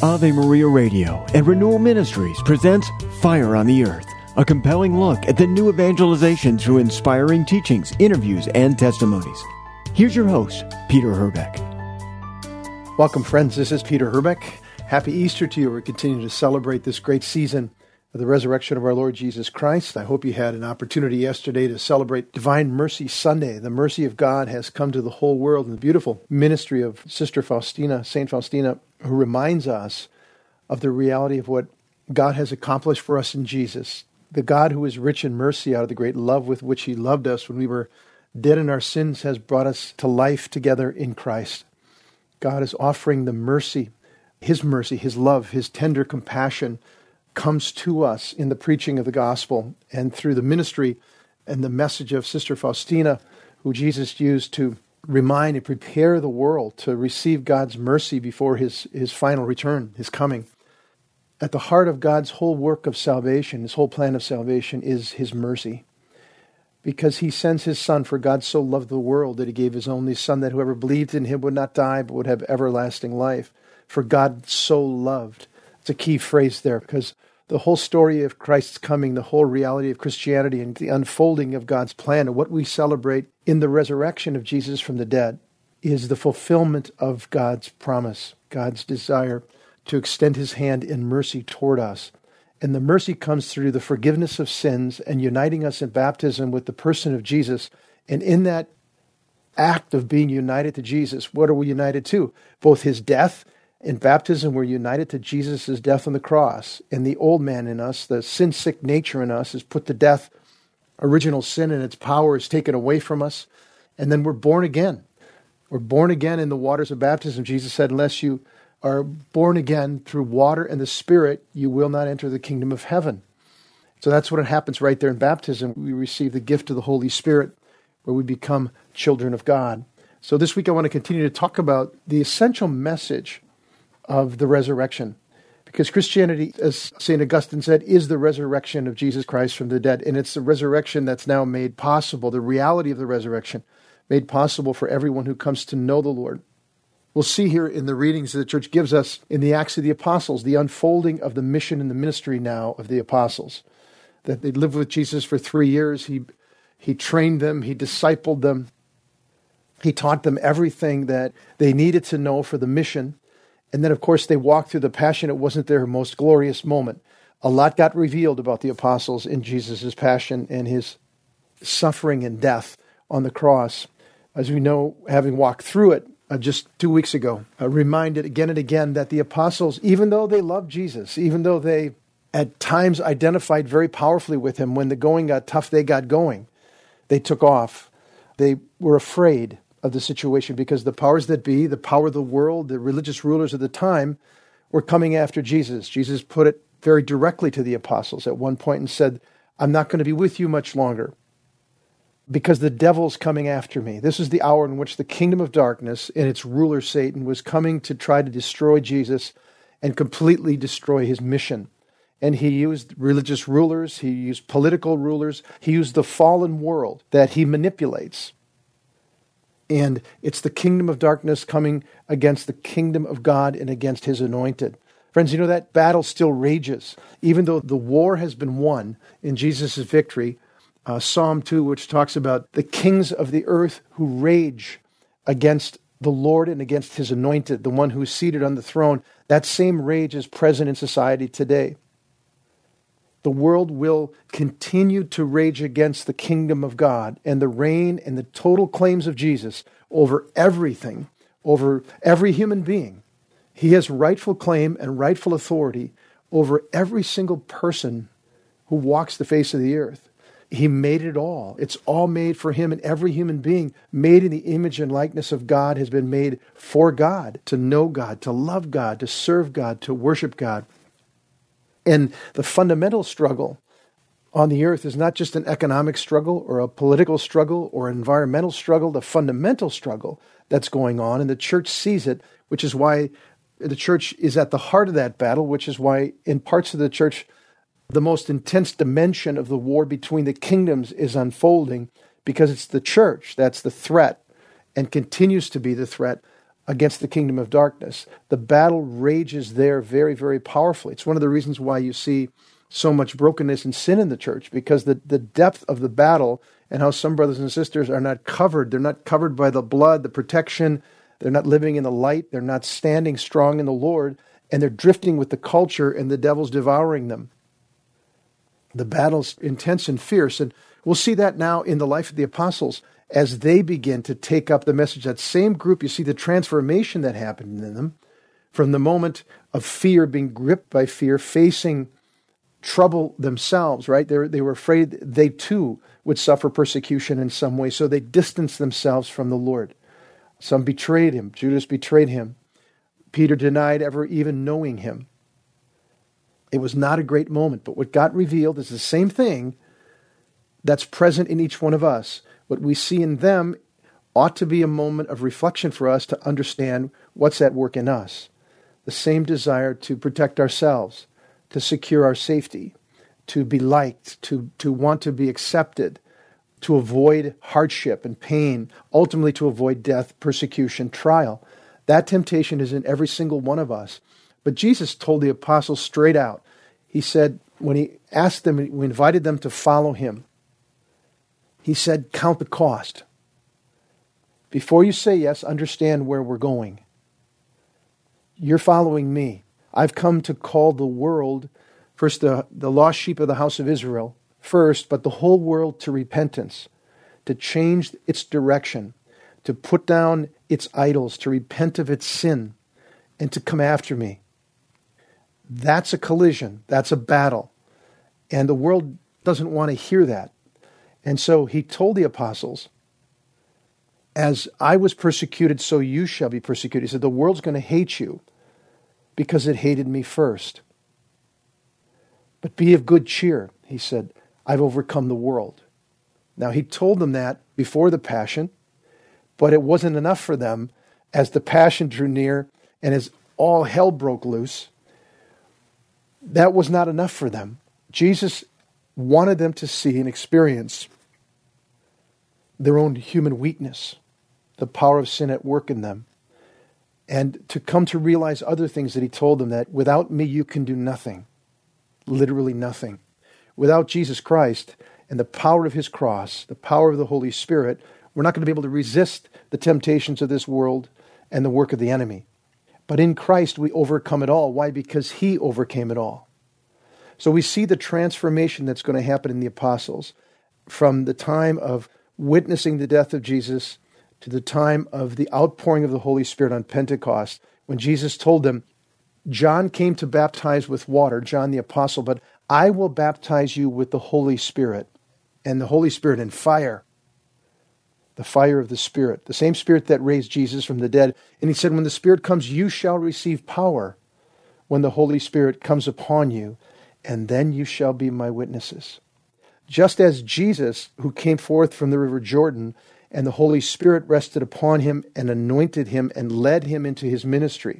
Ave Maria Radio and Renewal Ministries presents Fire on the Earth, a compelling look at the new evangelization through inspiring teachings, interviews, and testimonies. Here's your host, Peter Herbeck. Welcome, friends. This is Peter Herbeck. Happy Easter to you. We're continuing to celebrate this great season of the resurrection of our Lord Jesus Christ. I hope you had an opportunity yesterday to celebrate Divine Mercy Sunday. The mercy of God has come to the whole world in the beautiful ministry of Sister Faustina, Saint Faustina, who reminds us of the reality of what God has accomplished for us in Jesus. The God who is rich in mercy, out of the great love with which He loved us when we were dead in our sins, has brought us to life together in Christ. God is offering the mercy, His love, His tender compassion comes to us in the preaching of the gospel and through the ministry and the message of Sister Faustina, who Jesus used to remind and prepare the world to receive God's mercy before His final return, His coming. At the heart of God's whole work of salvation, His whole plan of salvation, is His mercy. Because He sends His Son, for God so loved the world that He gave His only Son, that whoever believed in Him would not die, but would have everlasting life. For God so loved. It's a key phrase there, because the whole story of Christ's coming, the whole reality of Christianity, and the unfolding of God's plan, and what we celebrate in the resurrection of Jesus from the dead, is the fulfillment of God's promise, God's desire to extend His hand in mercy toward us. And the mercy comes through the forgiveness of sins and uniting us in baptism with the person of Jesus. And in that act of being united to Jesus, what are we united to? Both His death. In baptism, we're united to Jesus' death on the cross. And the old man in us, the sin-sick nature in us, is put to death. Original sin and its power is taken away from us. And then we're born again. We're born again in the waters of baptism. Jesus said, unless you are born again through water and the Spirit, you will not enter the kingdom of heaven. So that's what happens right there in baptism. We receive the gift of the Holy Spirit, where we become children of God. So this week I want to continue to talk about the essential message of the resurrection. Because Christianity, as St. Augustine said, is the resurrection of Jesus Christ from the dead. And it's the resurrection that's now made possible, the reality of the resurrection, made possible for everyone who comes to know the Lord. We'll see here in the readings that the church gives us in the Acts of the Apostles, the unfolding of the mission and the ministry now of the apostles. That they lived with Jesus for 3 years. He trained them. He discipled them. He taught them everything that they needed to know for the mission. And then, of course, they walked through the passion. It wasn't their most glorious moment. A lot got revealed about the apostles in Jesus' passion and His suffering and death on the cross. As we know, having walked through it just 2 weeks ago, reminded again and again that the apostles, even though they loved Jesus, even though they at times identified very powerfully with Him, when the going got tough, they got going. They took off. They were afraid of the situation because the powers that be, the power of the world, the religious rulers of the time were coming after Jesus. Jesus put it very directly to the apostles at one point and said, I'm not going to be with you much longer because the devil's coming after me. This is the hour in which the kingdom of darkness and its ruler Satan was coming to try to destroy Jesus and completely destroy His mission. And he used religious rulers, he used political rulers, he used the fallen world that he manipulates. And it's the kingdom of darkness coming against the kingdom of God and against His anointed. Friends, you know that battle still rages. Even though the war has been won in Jesus' victory, Psalm 2, which talks about the kings of the earth who rage against the Lord and against His anointed, the one who is seated on the throne, that same rage is present in society today. The world will continue to rage against the kingdom of God and the reign and the total claims of Jesus over everything, over every human being. He has rightful claim and rightful authority over every single person who walks the face of the earth. He made it all. It's all made for Him, and every human being made in the image and likeness of God has been made for God, to know God, to love God, to serve God, to worship God. And the fundamental struggle on the earth is not just an economic struggle or a political struggle or an environmental struggle. The fundamental struggle that's going on, and the church sees it, which is why the church is at the heart of that battle, which is why in parts of the church, the most intense dimension of the war between the kingdoms is unfolding, because it's the church that's the threat and continues to be the threat against the kingdom of darkness. The battle rages there very, very powerfully. It's one of the reasons why you see so much brokenness and sin in the church, because the depth of the battle and how some brothers and sisters are not covered. They're not covered by the blood, the protection. They're not living in the light. They're not standing strong in the Lord, and they're drifting with the culture, and the devil's devouring them. The battle's intense and fierce, and we'll see that now in the life of the apostles as they begin to take up the message. That same group, you see the transformation that happened in them from the moment of fear, being gripped by fear, facing trouble themselves, right? They were afraid they too would suffer persecution in some way, so they distanced themselves from the Lord. Some betrayed him. Judas betrayed him. Peter denied ever even knowing him. It was not a great moment, but what got revealed is the same thing that's present in each one of us. What we see in them ought to be a moment of reflection for us to understand what's at work in us. The same desire to protect ourselves, to secure our safety, to be liked, to want to be accepted, to avoid hardship and pain, ultimately to avoid death, persecution, trial. That temptation is in every single one of us. But Jesus told the apostles straight out. He said, when he asked them, we invited them to follow him, he said, count the cost. Before you say yes, understand where we're going. You're following me. I've come to call the world, first the lost sheep of the house of Israel first, but the whole world to repentance, to change its direction, to put down its idols, to repent of its sin, and to come after me. That's a collision. That's a battle. And the world doesn't want to hear that. And so he told the apostles, as I was persecuted, so you shall be persecuted. He said, the world's going to hate you because it hated me first. But be of good cheer, he said, I've overcome the world. Now, he told them that before the passion, but it wasn't enough for them as the passion drew near and as all hell broke loose. That was not enough for them. Jesus wanted them to see and experience their own human weakness, the power of sin at work in them, and to come to realize other things that he told them, that without me you can do nothing, literally nothing. Without Jesus Christ and the power of his cross, the power of the Holy Spirit, we're not going to be able to resist the temptations of this world and the work of the enemy. But in Christ we overcome it all. Why? Because he overcame it all. So we see the transformation that's going to happen in the apostles from the time of witnessing the death of Jesus to the time of the outpouring of the Holy Spirit on Pentecost, when Jesus told them, John came to baptize with water, John the apostle, but I will baptize you with the Holy Spirit, and the Holy Spirit and fire, the fire of the Spirit, the same Spirit that raised Jesus from the dead. And he said, when the Spirit comes, you shall receive power when the Holy Spirit comes upon you, and then you shall be my witnesses. Just as Jesus, who came forth from the river Jordan, and the Holy Spirit rested upon him and anointed him and led him into his ministry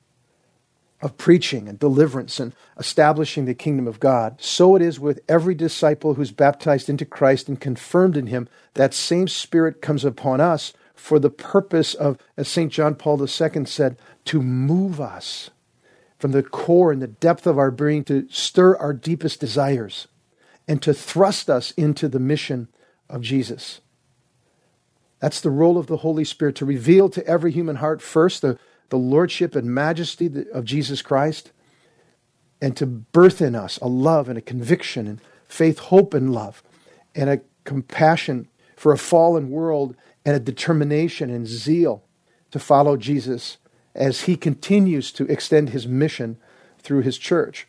of preaching and deliverance and establishing the kingdom of God, so it is with every disciple who's baptized into Christ and confirmed in him. That same Spirit comes upon us for the purpose of, as St. John Paul II said, to move us from the core and the depth of our being, to stir our deepest desires, and to thrust us into the mission of Jesus. That's the role of the Holy Spirit, to reveal to every human heart first the lordship and majesty of Jesus Christ, and to birth in us a love and a conviction and faith, hope and love, and a compassion for a fallen world, and a determination and zeal to follow Jesus as he continues to extend his mission through his church.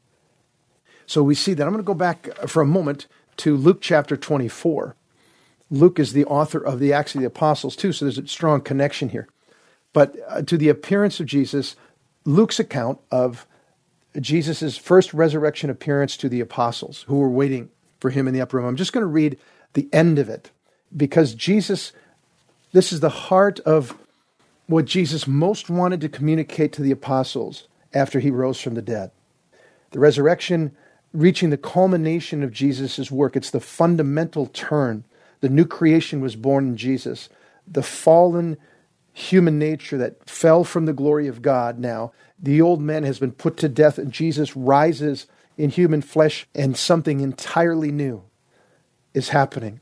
So we see that. I'm going to go back for a moment to Luke chapter 24. Luke is the author of the Acts of the Apostles too, so there's a strong connection here. But to the appearance of Jesus, Luke's account of Jesus' first resurrection appearance to the apostles who were waiting for him in the upper room. I'm just going to read the end of it, because Jesus, this is the heart of what Jesus most wanted to communicate to the apostles after he rose from the dead. The resurrection reaching the culmination of Jesus' work. It's the fundamental turn. The new creation was born in Jesus. The fallen human nature that fell from the glory of God now. The old man has been put to death, and Jesus rises in human flesh, and something entirely new is happening.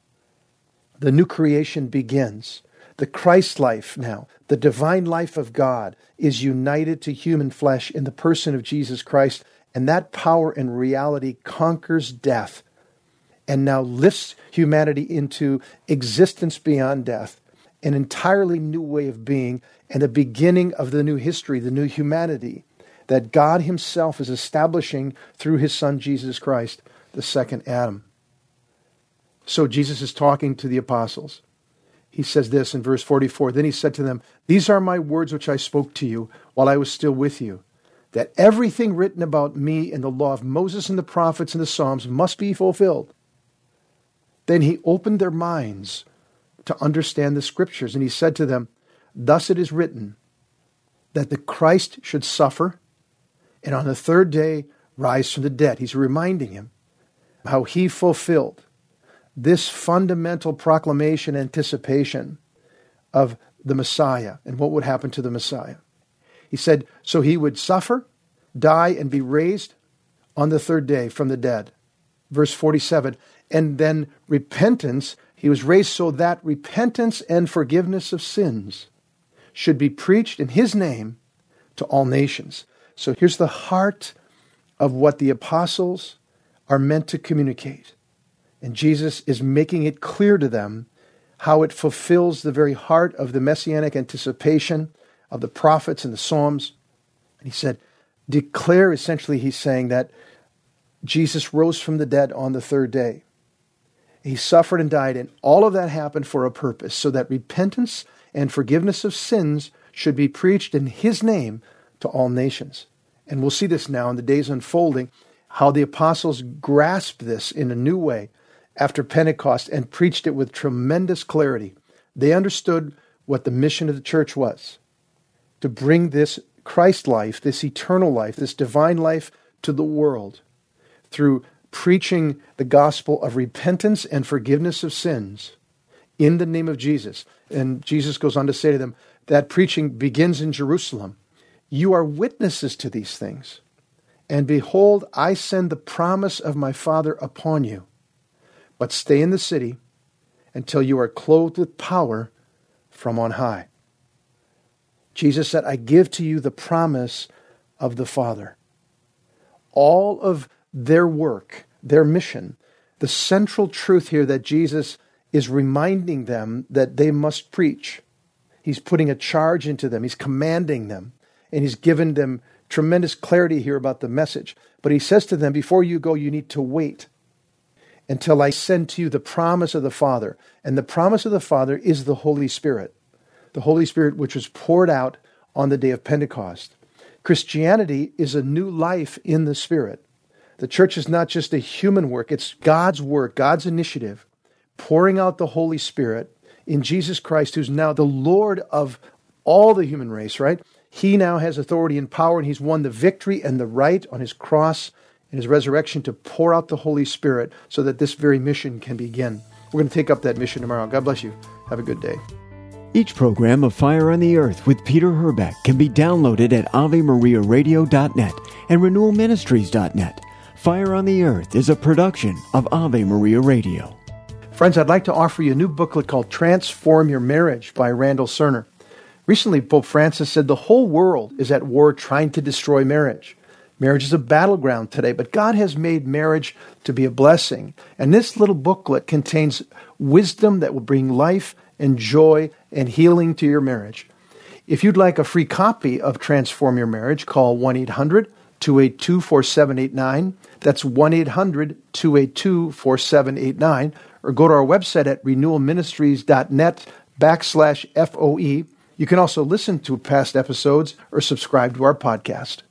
The new creation begins. The Christ life now, the divine life of God, is united to human flesh in the person of Jesus Christ, and that power and reality conquers death and now lifts humanity into existence beyond death, an entirely new way of being, and the beginning of the new history, the new humanity that God himself is establishing through his Son, Jesus Christ, the second Adam. So Jesus is talking to the apostles. He says this in verse 44, "Then he said to them, 'These are my words which I spoke to you while I was still with you, that everything written about me in the law of Moses and the prophets and the Psalms must be fulfilled.' Then he opened their minds to understand the Scriptures, and he said to them, 'Thus it is written, that the Christ should suffer, and on the third day rise from the dead.'" He's reminding him how he fulfilled this fundamental proclamation, anticipation of the Messiah and what would happen to the Messiah. He said, so he would suffer, die, and be raised on the third day from the dead. Verse 47, and then repentance, he was raised so that repentance and forgiveness of sins should be preached in his name to all nations. So here's the heart of what the apostles are meant to communicate. And Jesus is making it clear to them how it fulfills the very heart of the messianic anticipation of the prophets and the Psalms. And he said, declare, essentially he's saying that Jesus rose from the dead on the third day. He suffered and died, and all of that happened for a purpose, so that repentance and forgiveness of sins should be preached in his name to all nations. And we'll see this now in the days unfolding, how the apostles grasped this in a new way after Pentecost and preached it with tremendous clarity. They understood what the mission of the church was, to bring this Christ life, this eternal life, this divine life to the world through preaching the gospel of repentance and forgiveness of sins in the name of Jesus. And Jesus goes on to say to them, that preaching begins in Jerusalem. You are witnesses to these things. And behold, I send the promise of my Father upon you. But stay in the city until you are clothed with power from on high. Jesus said, I give to you the promise of the Father. All of their work, their mission, the central truth here that Jesus is reminding them that they must preach. He's putting a charge into them. He's commanding them. And he's given them tremendous clarity here about the message. But he says to them, before you go, you need to wait until I send to you the promise of the Father. And the promise of the Father is the Holy Spirit. The Holy Spirit which was poured out on the day of Pentecost. Christianity is a new life in the Spirit. The church is not just a human work. It's God's work, God's initiative, pouring out the Holy Spirit in Jesus Christ, who's now the Lord of all the human race, right? He now has authority and power, and he's won the victory and the right on his cross and his resurrection to pour out the Holy Spirit so that this very mission can begin. We're going to take up that mission tomorrow. God bless you. Have a good day. Each program of Fire on the Earth with Peter Herbeck can be downloaded at AveMariaRadio.net and RenewalMinistries.net. Fire on the Earth is a production of Ave Maria Radio. Friends, I'd like to offer you a new booklet called Transform Your Marriage by Randall Cerner. Recently, Pope Francis said the whole world is at war trying to destroy marriage. Marriage is a battleground today, but God has made marriage to be a blessing. And this little booklet contains wisdom that will bring life and joy and healing to your marriage. If you'd like a free copy of Transform Your Marriage, call 1-800-282-4789. That's 1-800-282-4789. Or go to our website at renewalministries.net/FOE. You can also listen to past episodes or subscribe to our podcast.